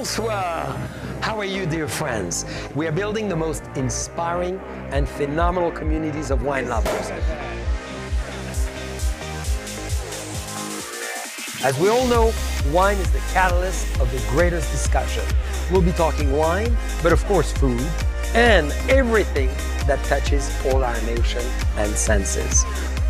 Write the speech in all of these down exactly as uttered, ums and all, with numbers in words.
Bonsoir! How are you, dear friends? We are building the most inspiring and phenomenal communities of wine lovers. As we all know, wine is the catalyst of the greatest discussion. We'll be talking wine, but of course food, and everything that touches all our emotions and senses.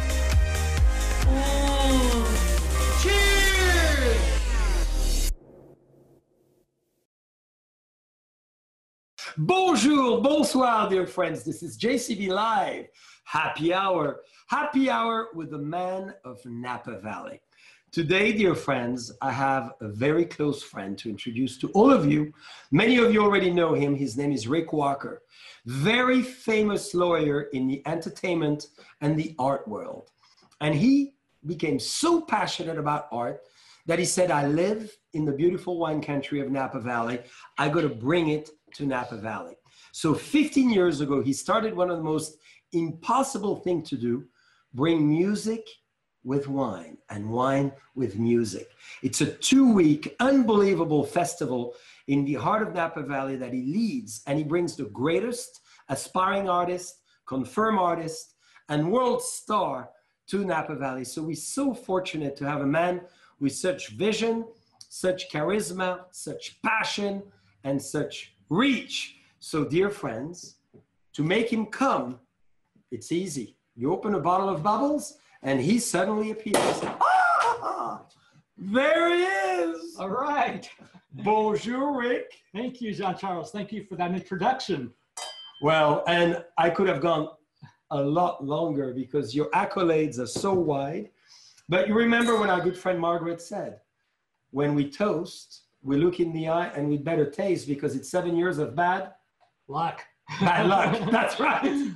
Bonjour, bonsoir, dear friends. This is J C B Live, Happy Hour. Happy Hour with the man of Napa Valley. Today, dear friends, I have a very close friend to introduce to all of you. Many of you already know him. His name is Rick Walker, very famous lawyer in the entertainment and the art world. And he became so passionate about art that he said, I live in the beautiful wine country of Napa Valley. I got to bring it to Napa Valley. So fifteen years ago, he started one of the most impossible things to do, bring music with wine and wine with music. It's a two-week unbelievable festival in the heart of Napa Valley that he leads, and he brings the greatest aspiring artists, confirmed artists, and world star to Napa Valley. So we're so fortunate to have a man with such vision, such charisma, such passion, and such reach. So dear friends, to make him come, it's easy. You open a bottle of bubbles and he suddenly appears. Ah, there he is. All right. Bonjour, Rick. Thank you, Jean-Charles. Thank you for that introduction. Well, and I could have gone a lot longer because your accolades are so wide. But you remember when our good friend Margaret said, when we toast, we look in the eye and we'd better taste because it's seven years of bad luck. Bad luck. That's right.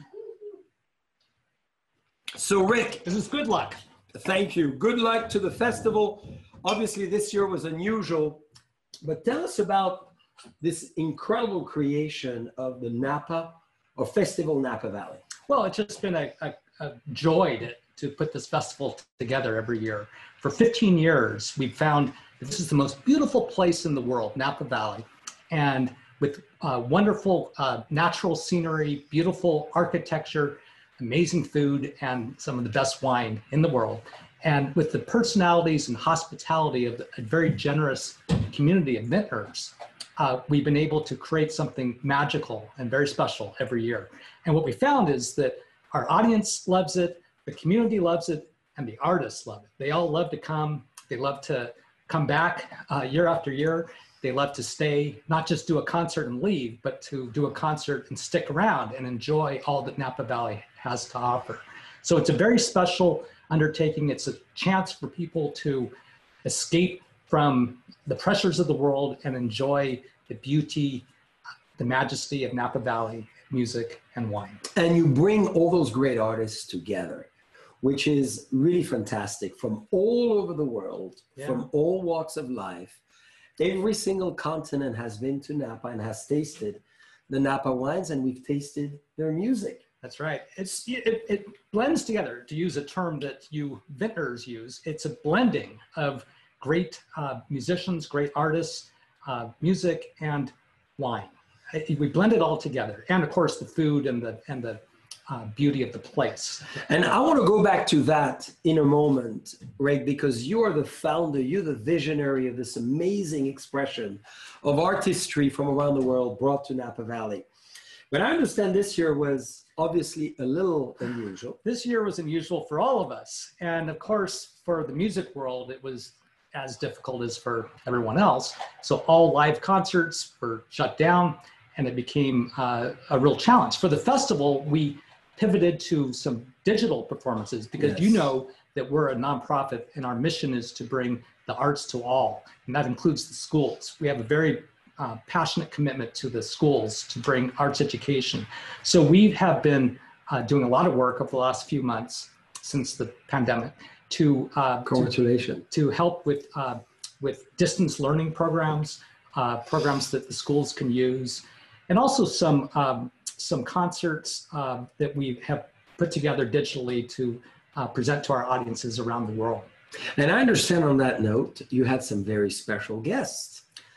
So Rick. This is good luck. Thank you. Good luck to the festival. Obviously this year was unusual, but tell us about this incredible creation of the Napa, or Festival Napa Valley. Well, it's just been a, a, a joy to, to put this festival together every year. For fifteen years, we've found this is the most beautiful place in the world, Napa Valley, and with uh, wonderful uh, natural scenery, beautiful architecture, amazing food, and some of the best wine in the world. And with the personalities and hospitality of the, a very generous community of vintners, uh, we've been able to create something magical and very special every year. And what we found is that our audience loves it, the community loves it, and the artists love it. They all love to come. They love to come back uh, year after year. They love to stay, not just do a concert and leave, but to do a concert and stick around and enjoy all that Napa Valley has to offer. So it's a very special undertaking. It's a chance for people to escape from the pressures of the world and enjoy the beauty, the majesty of Napa Valley music and wine. And you bring all those great artists together, which is really fantastic, from all over the world, yeah. From all walks of life. Every single continent has been to Napa and has tasted the Napa wines, and we've tasted their music. That's right. It's, it, it blends together, to use a term that you vintners use. It's a blending of great uh, musicians, great artists, uh, music, and wine. We blend it all together. And of course, the food and the, and the Uh, beauty of the place. And I want to go back to that in a moment, Rick, because you're the founder, you're the visionary of this amazing expression of artistry from around the world brought to Napa Valley. But I understand this year was obviously a little unusual. This year was unusual for all of us. And of course, for the music world, it was as difficult as for everyone else. So all live concerts were shut down, and it became uh, a real challenge. For the festival, we pivoted to some digital performances because yes. You know that we're a nonprofit and our mission is to bring the arts to all, and that includes the schools. We have a very uh, passionate commitment to the schools to bring arts education. So we have been uh, doing a lot of work over the last few months since the pandemic to, uh, Congratulations. to, to help with, uh, with distance learning programs, uh, programs that the schools can use, and also some um, some concerts uh, that we have put together digitally to uh, present to our audiences around the world. And I understand on that note, you had some very special guests.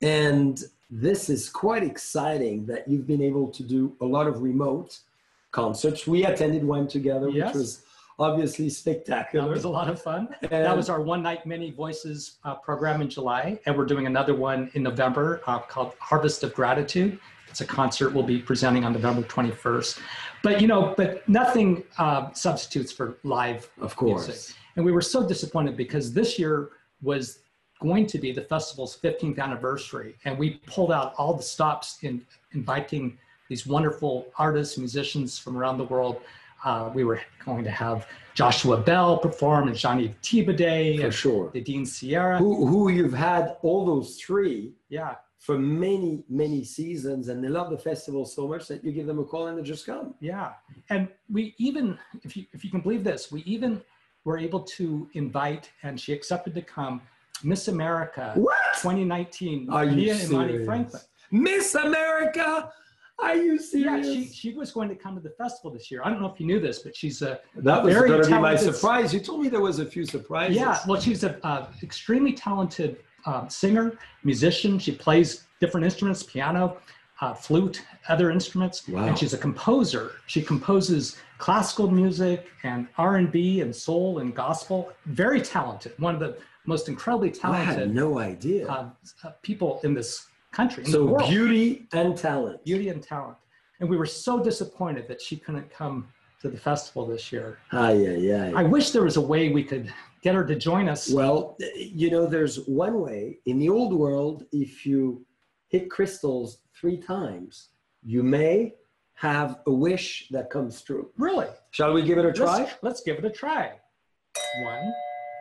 And this is quite exciting that you've been able to do a lot of remote concerts. We attended one together, Yes. which was obviously spectacular. That was a lot of fun. And That was our one night Many Voices uh, program in July. And we're doing another one in November uh, called Harvest of Gratitude. It's a concert we'll be presenting on November twenty-first. But, you know, but nothing uh, substitutes for live Of course. music. And we were so disappointed because this year was going to be the festival's fifteenth anniversary. And we pulled out all the stops in inviting these wonderful artists, musicians from around the world. Uh, we were going to have Joshua Bell perform and Jean-Yves Thibaudet For and sure. Nadine Sierra. Who, who you've had all those three Yeah, for many, many seasons, and they love the festival so much that you give them a call and they just come. yeah. And we even, if you, if you can believe this, we even were able to invite, and she accepted to come, Miss America What? twenty nineteen, Are you Nia Imani serious? Franklin. Miss America? Are you Yeah, serious? she, she was going to come to the festival this year. I don't know if you knew this, but she's a that was very going to be my talented- surprise. You told me there was a few surprises. Yeah, well, she's an uh, extremely talented uh, singer, musician. She plays different instruments, piano, uh, flute, other instruments, Wow. and she's a composer. She composes classical music and R and B and soul and gospel. Very talented. One of the most incredibly I had talented no idea. uh, uh, people in this country, in the so world. beauty and talent. Beauty and talent. And we were so disappointed that she couldn't come to the festival this year. Ay, ay, ay. I wish there was a way we could get her to join us. Well, you know, there's one way. In the old world, if you hit crystals three times, you may have a wish that comes true. Really? Shall we give it a try? Let's, let's give it a try. One,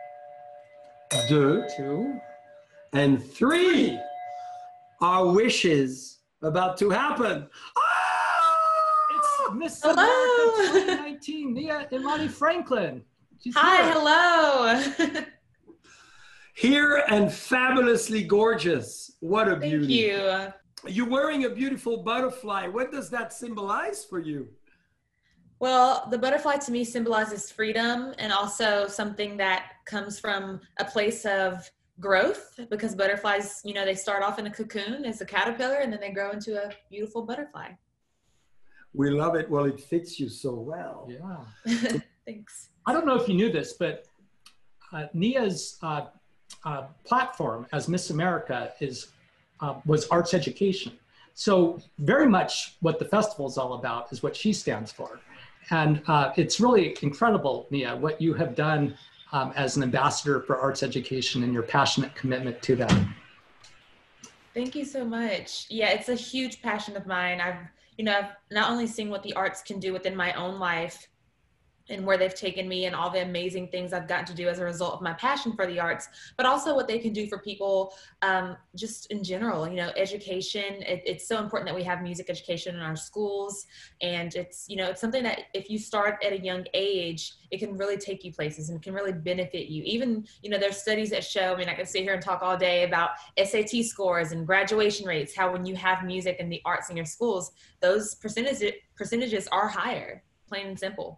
Deux, two, and three. Our wishes about to happen. it's Ah! Miss Hello. America twenty nineteen, Nia Imani Franklin. She's Hi, here. hello. Here and fabulously gorgeous. What a Thank beauty. you. You're wearing a beautiful butterfly. What does that symbolize for you? Well, the butterfly to me symbolizes freedom and also something that comes from a place of growth, because butterflies, you know, they start off in a cocoon as a caterpillar and then they grow into a beautiful butterfly. We love it. Well, it fits you so well. Yeah. Thanks. I don't know if you knew this, but uh, Nia's uh, uh, platform as Miss America is uh, was arts education. So very much what the festival is all about is what she stands for. And uh, it's really incredible, Nia, what you have done um, as an ambassador for arts education and your passionate commitment to that. Thank you so much. Yeah, it's a huge passion of mine. I've, you know, I've not only seen what the arts can do within my own life and where they've taken me and all the amazing things I've gotten to do as a result of my passion for the arts, but also what they can do for people um, just in general. You know, education, it, it's so important that we have music education in our schools. And it's, you know, it's something that if you start at a young age, it can really take you places and can really benefit you. Even, you know, there's studies that show, I mean, I could sit here and talk all day about S A T scores and graduation rates, how when you have music and the arts in your schools, those percentages, percentages are higher, plain and simple.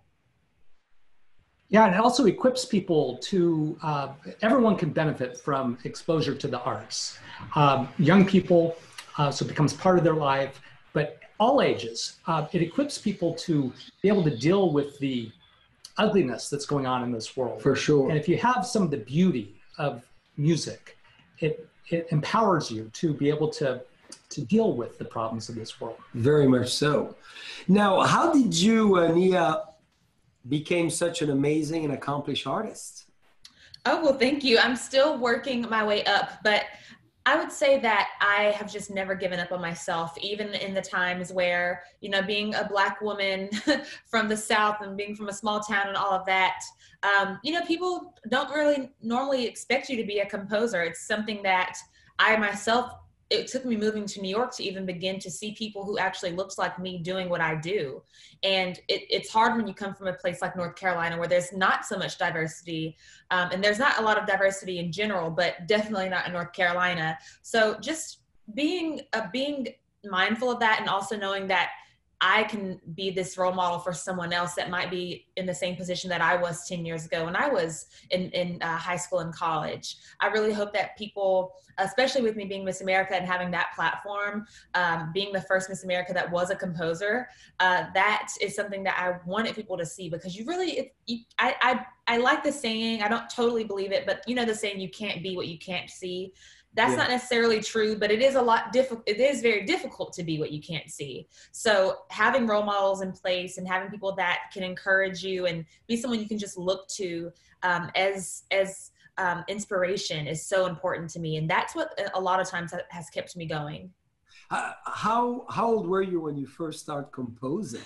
Yeah, and it also equips people to, uh, everyone can benefit from exposure to the arts. Um, young people, uh, so it becomes part of their life, but all ages. Uh, it equips people to be able to deal with the ugliness that's going on in this world. For sure. And if you have some of the beauty of music, it, it empowers you to be able to, to deal with the problems of this world. Very much so. Now, how did you, uh, Nia, became such an amazing and accomplished artist? Oh, well, thank you. I'm still working my way up, but I would say that I have just never given up on myself, even in the times where, you know, being a Black woman from the South and being from a small town and all of that, um, you know, people don't really normally expect you to be a composer. It's something that I myself, it took me moving to New York to even begin to see people who actually looked like me doing what I do. And it, it's hard when you come from a place like North Carolina where there's not so much diversity. Um, and there's not a lot of diversity in general, but definitely not in North Carolina. So just being, uh, being mindful of that, and also knowing that I can be this role model for someone else that might be in the same position that I was ten years ago when I was in, in uh, high school and college. I really hope that people, especially with me being Miss America and having that platform, um, being the first Miss America that was a composer, uh, that is something that I wanted people to see, because you really, it, you, I, I, I like the saying, I don't totally believe it, but you know the saying, you can't be what you can't see. That's yeah. not necessarily true, but it is a lot difficult. It is very difficult to be what you can't see. So having role models in place and having people that can encourage you and be someone you can just look to um, as as um, inspiration is so important to me. And that's what a lot of times has kept me going. Uh, how how old were you when you first started composing?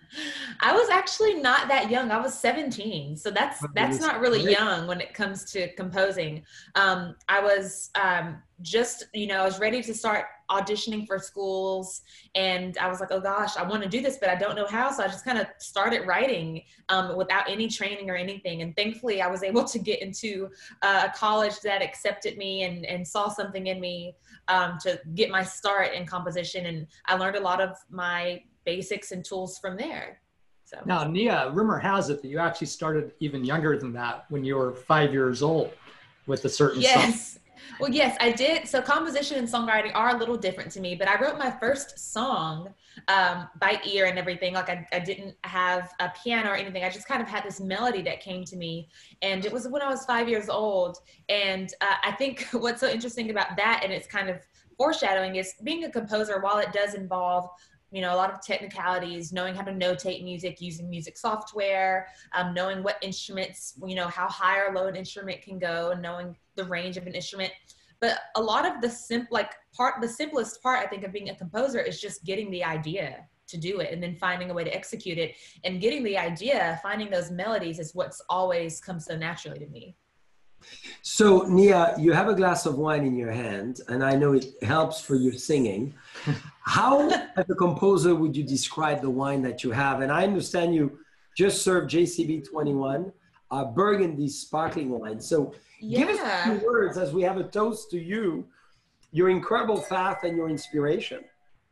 I was actually not that young. I was seventeen, so that's that's not really great. young when it comes to composing. Um, I was um, just, you know, I was ready to start auditioning for schools, and I was like, oh gosh, I want to do this, but I don't know how. So I just kind of started writing um, without any training or anything. And thankfully, I was able to get into uh, a college that accepted me and and saw something in me um, to get my start in composition. And I learned a lot of my basics and tools from there. So now, Nia, rumor has it that you actually started even younger than that when you were five years old with a certain yes. song. Well, yes, I did. So composition and songwriting are a little different to me, but I wrote my first song um, by ear and everything. Like I, I didn't have a piano or anything. I just kind of had this melody that came to me, and it was when I was five years old. And uh, I think what's so interesting about that, and it's kind of foreshadowing, is being a composer, while it does involve, you know, a lot of technicalities, knowing how to notate music, using music software, um, knowing what instruments, you know, how high or low an instrument can go, and knowing the range of an instrument. But a lot of the simp, like part, the simplest part, I think, of being a composer is just getting the idea to do it and then finding a way to execute it. And getting the idea, finding those melodies is what's always come so naturally to me. So, Nia, you have a glass of wine in your hand, and I know it helps for your singing. How, as a composer, would you describe the wine that you have? And I understand you just served J C B twenty-one, uh, Burgundy sparkling wine. So Yeah. give us a few words as we have a toast to you, your incredible path and your inspiration.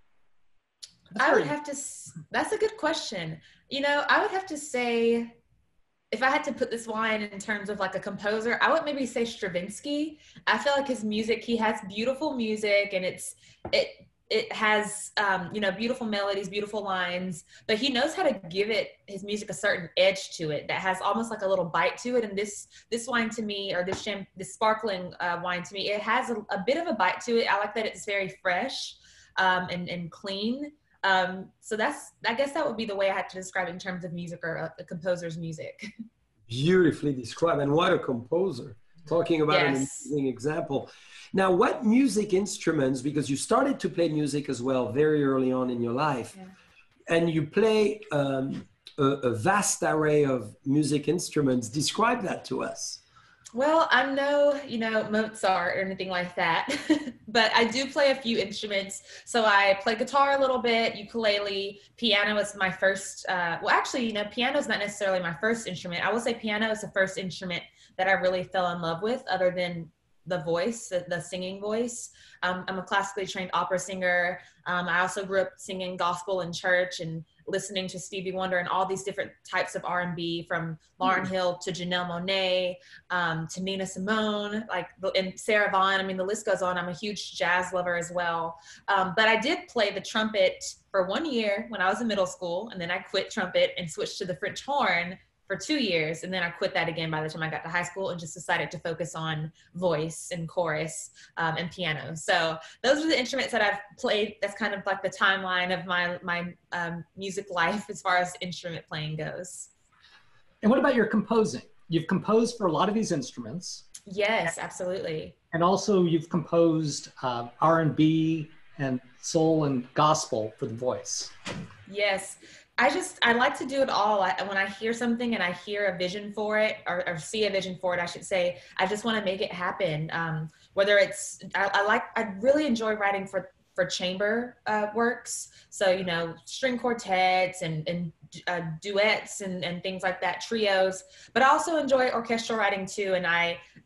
I would have to, that's a good question. You know, I would have to say, if I had to put this wine in terms of like a composer, I would maybe say Stravinsky. I feel like his music, he has beautiful music, and it's, it, it has, um, you know, beautiful melodies, beautiful lines, but he knows how to give it, his music, a certain edge to it that has almost like a little bite to it. And this, this wine to me, or this sham, this sparkling uh, wine to me, it has a, a bit of a bite to it. I like that it's very fresh um, and, and clean. Um, so that's, I guess that would be the way I had to describe it in terms of music, or a, a composer's music. Beautifully described. And what a composer. Talking about yes. an amazing example. Now, what music instruments, because you started to play music as well very early on in your life, yeah. and you play um, a, a vast array of music instruments. Describe that to us. Well, I'm no, you know, Mozart or anything like that, but I do play a few instruments. So I play guitar a little bit, ukulele, piano is my first, uh, well, actually, you know, piano is not necessarily my first instrument. I will say piano is the first instrument that I really fell in love with, other than the voice, the, the singing voice. Um, I'm a classically trained opera singer. Um, I also grew up singing gospel in church and listening to Stevie Wonder and all these different types of R and B, from Lauryn mm-hmm. Hill to Janelle Monáe, um, to Nina Simone, like, and Sarah Vaughan. I mean, the list goes on. I'm a huge jazz lover as well. Um, but I did play the trumpet for one year when I was in middle school, and then I quit trumpet and switched to the French horn for two years. And then I quit that again by the time I got to high school, and just decided to focus on voice and chorus um, and piano. So those are the instruments that I've played. That's kind of like the timeline of my, my um, music life as far as instrument playing goes. And what about your composing? You've composed for a lot of these instruments. Yes, absolutely. And also you've composed uh, R and B and soul and gospel for the voice. Yes. I just, I like to do it all. I, when I hear something and I hear a vision for it, or, or see a vision for it, I should say, I just want to make it happen. Um, whether it's, I, I like, I really enjoy writing for, for chamber uh, works. So, you know, string quartets and, and uh, duets and, and things like that, trios, but I also enjoy orchestral writing too. And I,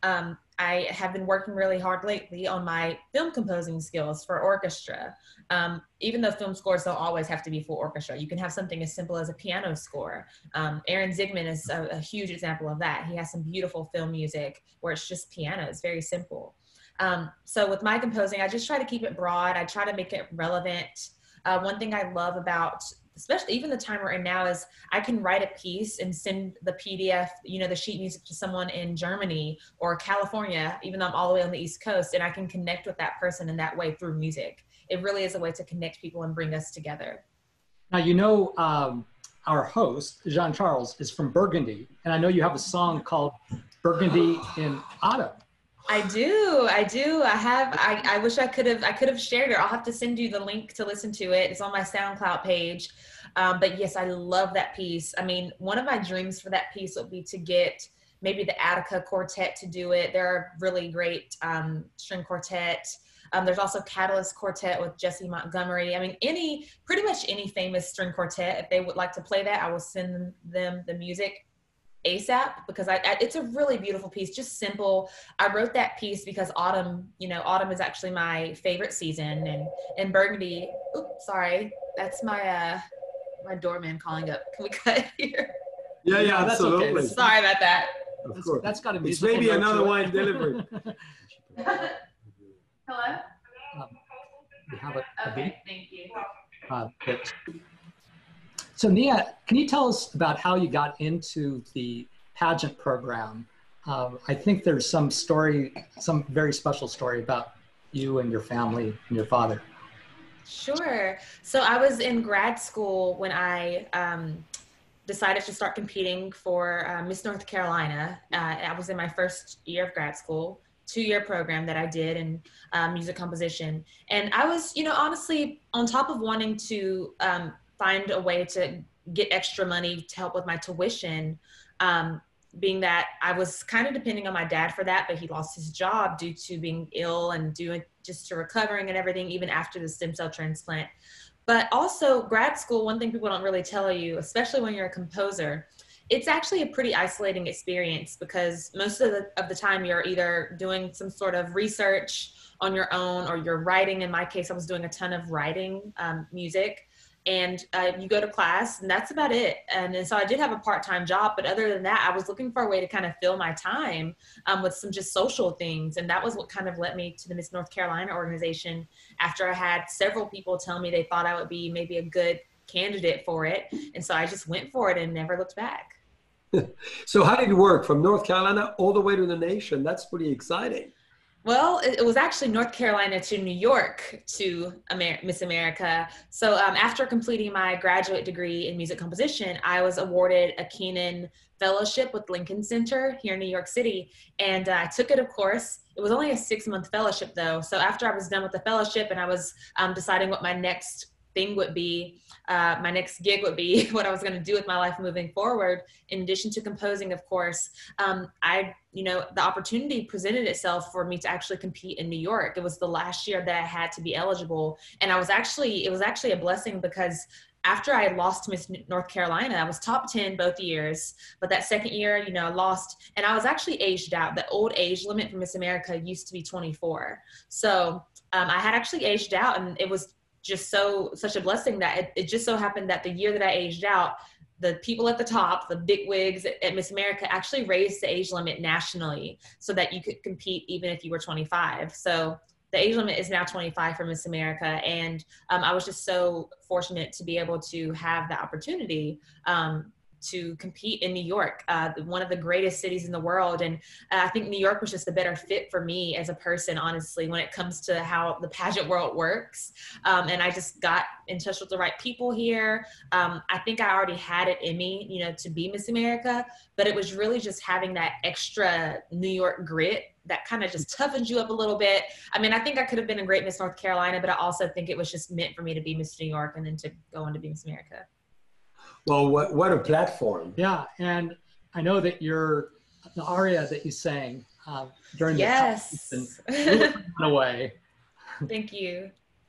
um, I have been working really hard lately on my film composing skills for orchestra. Um, even though film scores don't always have to be for orchestra, you can have something as simple as a piano score. Um, Aaron Zigman is a, a huge example of that. He has some beautiful film music where it's just piano. It's very simple. Um, so with my composing, I just try to keep it broad. I try to make it relevant. Uh, one thing I love about, especially even the time we're in now, is I can write a piece and send the P D F, you know, the sheet music to someone in Germany or California, even though I'm all the way on the East Coast, and I can connect with that person in that way through music. It really is a way to connect people and bring us together. Now, you know, um, our host, Jean-Charles, is from Burgundy, and I know you have a song called Burgundy in Autumn. I do, I do. I have, I, I wish I could have, I could have shared it. I'll have to send you the link to listen to it. It's on my SoundCloud page. Um, but yes, I love that piece. I mean, one of my dreams for that piece would be to get maybe the Attica Quartet to do it. They're a really great um, string quartet. Um, there's also Catalyst Quartet with Jesse Montgomery. I mean, any, pretty much any famous string quartet, if they would like to play that, I will send them the music ASAP, because I, I, it's a really beautiful piece, just simple. I wrote that piece because autumn, you know, autumn is actually my favorite season, and in Burgundy, oops, sorry, that's my uh, my doorman calling up. Can we cut here? Yeah, yeah, that's absolutely. okay. Sorry about that. Of That's, course. that's got a It's musical maybe note another to it. wine delivery. Hello? Um, we have a, a beat. Thank you. Uh, but- so Nia, can you tell us about how you got into the pageant program? Um, I think there's some story, some very special story about you and your family and your father. Sure. So I was in grad school when I um, decided to start competing for uh, Miss North Carolina. Uh, I was in my first year of grad school, two-year program that I did in uh, music composition. And I was, you know, honestly, on top of wanting to um, find a way to get extra money to help with my tuition, um, being that I was kind of depending on my dad for that, but he lost his job due to being ill and doing just to recovering and everything, even after the stem cell transplant. But also grad school, one thing people don't really tell you, especially when you're a composer, it's actually a pretty isolating experience, because most of the, of the time you're either doing some sort of research on your own, or you're writing. In my case, I was doing a ton of writing um, music. And uh, you go to class, and that's about it. And, and so I did have a part-time job, but other than that, I was looking for a way to kind of fill my time um, with some just social things. And that was what kind of led me to the Miss North Carolina organization, after I had several people tell me they thought I would be maybe a good candidate for it. And so I just went for it and never looked back. So how did it work from North Carolina all the way to the nation? That's pretty exciting. Well, it, it was actually North Carolina to New York to Amer- Miss America. So um, after completing my graduate degree in music composition, I was awarded a Keenan Fellowship with Lincoln Center here in New York City. And uh, I took it, of course. It was only a six-month fellowship, though. So after I was done with the fellowship and I was um, deciding what my next thing would be, uh, my next gig would be, what I was going to do with my life moving forward, in addition to composing, of course, um, I, you know, the opportunity presented itself for me to actually compete in New York. It was the last year that I had to be eligible. And I was actually, it was actually a blessing, because after I lost Miss North Carolina, I was top ten both years, but that second year, you know, I lost, and I was actually aged out. The old age limit for Miss America used to be twenty-four. So um, I had actually aged out, and it was just so, such a blessing that it, it just so happened that the year that I aged out, the people at the top, the big wigs at, at Miss America, actually raised the age limit nationally so that you could compete even if you were twenty-five. So the age limit is now twenty-five for Miss America. And um, I was just so fortunate to be able to have the opportunity um, to compete in New York, uh, one of the greatest cities in the world. And uh, I think New York was just a better fit for me as a person, honestly, when it comes to how the pageant world works. Um, and I just got in touch with the right people here. Um, I think I already had it in me, you know, to be Miss America, but it was really just having that extra New York grit that kind of just toughens you up a little bit. I mean, I think I could have been a great Miss North Carolina, but I also think it was just meant for me to be Miss New York and then to go on to be Miss America. Well, what, what a platform. Yeah, and I know that your the aria that you sang uh, during yes. the yes, away. Thank you.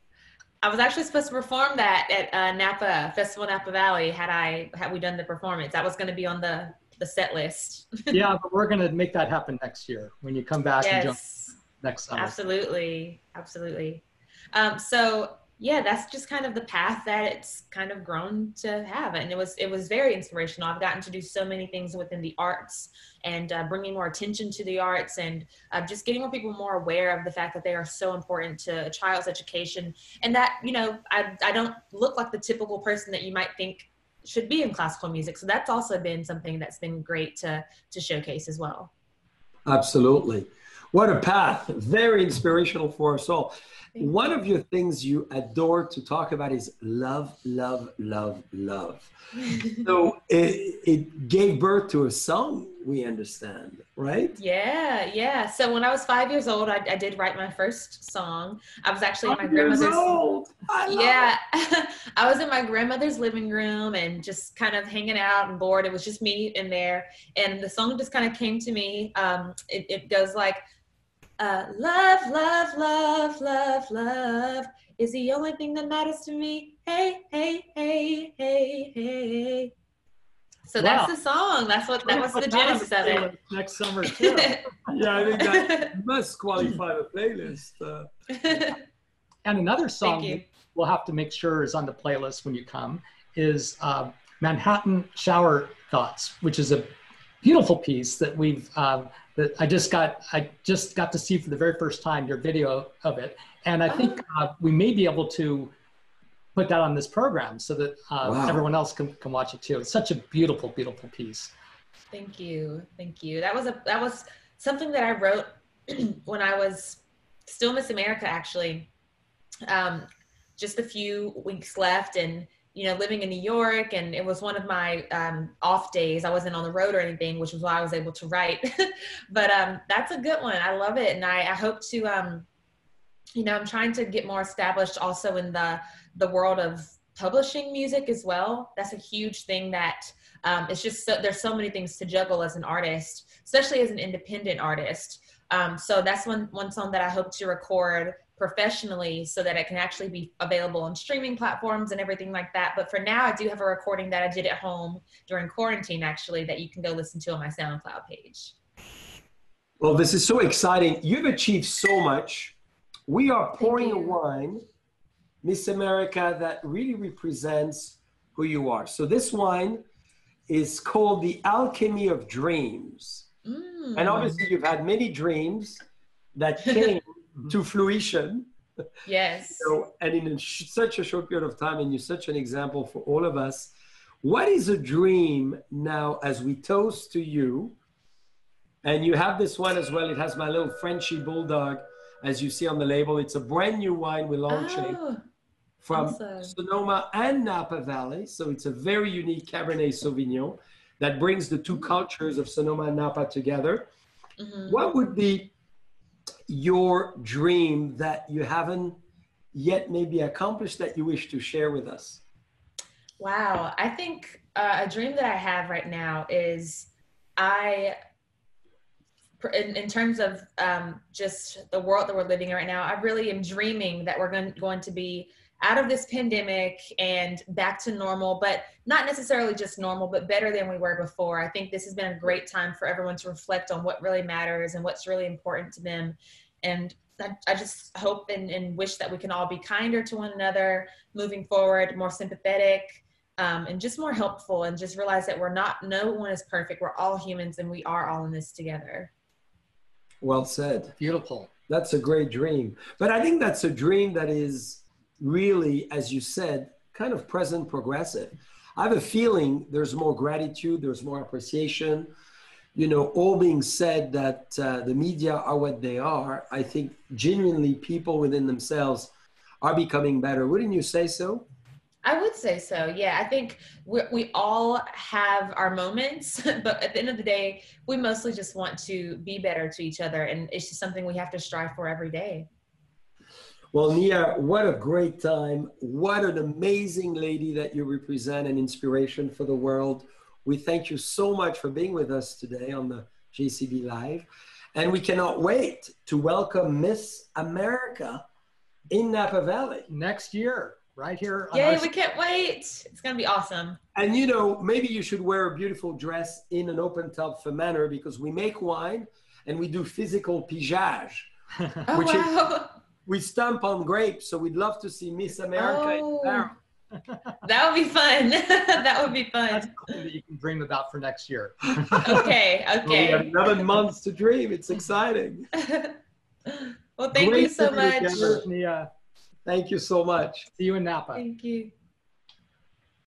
I was actually supposed to perform that at uh, Napa Festival Napa Valley. Had I had we done the performance, that was going to be on the the set list. Yeah, but we're going to make that happen next year when you come back and jump Yes, next summer. absolutely, absolutely. Um, so yeah, that's just kind of the path that it's kind of grown to have, and it was it was very inspirational. I've gotten to do so many things within the arts, and uh, bringing more attention to the arts, and uh, just getting more people more aware of the fact that they are so important to a child's education, and that, you know, I I don't look like the typical person that you might think should be in classical music. So that's also been something that's been great to to showcase as well. Absolutely. What a path. Very inspirational for us all. One of your things you adore to talk about is love, love, love, love. So it, it gave birth to a song, we understand, right? Yeah, yeah. So when I was five years old, I, I did write my first song. I was actually in my Five years grandmother's. old. I love Yeah, I was in my grandmother's living room and just kind of hanging out and bored. It was just me in there, and the song just kind of came to me. Um, it, it goes like, uh, "Love, love, love, love, love is the only thing that matters to me. Hey, hey, hey, hey, hey." So Wow. that's the song. That's what that was the genesis of it. Next summer too. Yeah, I think that must qualify the playlist. Uh, And another song Thank you. that we'll have to make sure is on the playlist when you come is uh, Manhattan Shower Thoughts, which is a beautiful piece that we've uh, that I just got I just got to see for the very first time your video of it, and I think uh, we may be able to put that on this program so that uh, Wow. everyone else can, can watch it too. It's such a beautiful, beautiful piece. Thank you. Thank you. That was a that was something that I wrote when I was still Miss America, actually. Um, just a few weeks left, and you know, living in New York, and it was one of my um, off days. I wasn't on the road or anything, which was why I was able to write. But um, that's a good one. I love it, and I, I hope to. Um, you know, I'm trying to get more established also in the the world of publishing music as well. That's a huge thing that um, it's just so, there's so many things to juggle as an artist, especially as an independent artist. Um, so that's one one song that I hope to record professionally so that it can actually be available on streaming platforms and everything like that. But for now, I do have a recording that I did at home during quarantine, actually, that you can go listen to on my SoundCloud page. well, this is so exciting. You've achieved so much. We are pouring a you. wine, Miss America, that really represents who you are. So this wine is called the Alchemy of Dreams. Mm. And obviously you've had many dreams that came to fruition. Yes. So, and in a sh- such a short period of time, and you're such an example for all of us. What is a dream now as we toast to you? And you have this one as well. It has my little Frenchy Bulldog, as you see on the label. It's a brand new wine we're launching Oh, from awesome. Sonoma and Napa Valley. So it's a very unique Cabernet Sauvignon that brings the two cultures of Sonoma and Napa together. mhm. What would be your dream that you haven't yet maybe accomplished that you wish to share with us? Wow. I think uh, a dream that I have right now is I, in, in terms of um, just the world that we're living in right now, I really am dreaming that we're going, going to be out of this pandemic and back to normal, but not necessarily just normal, but better than we were before. I think this has been a great time for everyone to reflect on what really matters and what's really important to them. And I, I just hope and, and wish that we can all be kinder to one another moving forward, more sympathetic, um, and just more helpful, and just realize that we're not, no one is perfect. We're all humans, and we are all in this together. Well said. Beautiful. That's a great dream. But I think that's a dream that is really, as you said, kind of present progressive. I have a feeling there's more gratitude, there's more appreciation. You know, all being said that uh, the media are what they are, I think genuinely people within themselves are becoming better. Wouldn't you say so? I would say so. Yeah, I think we we all have our moments, but at the end of the day, we mostly just want to be better to each other, and it's just something we have to strive for every day. Well, Nia, what a great time. What an amazing lady that you represent, an inspiration for the world. We thank you so much for being with us today on the J C B Live. And we cannot wait to welcome Miss America in Napa Valley. Next year. right here. On Yay, our we can't wait. It's going to be awesome. And you know, maybe you should wear a beautiful dress in an open tub for manner, because we make wine and we do physical pigeage, Oh, which is, wow. we stamp on grapes. So we'd love to see Miss America in Oh. the barrel. That would be fun. That would be That's fun. something that you can dream about for next year. Okay, Well, we have okay. eleven months to dream. It's exciting. Well, thank Great you so to be much. together. Mia, Thank you so much. see you in Napa. Thank you.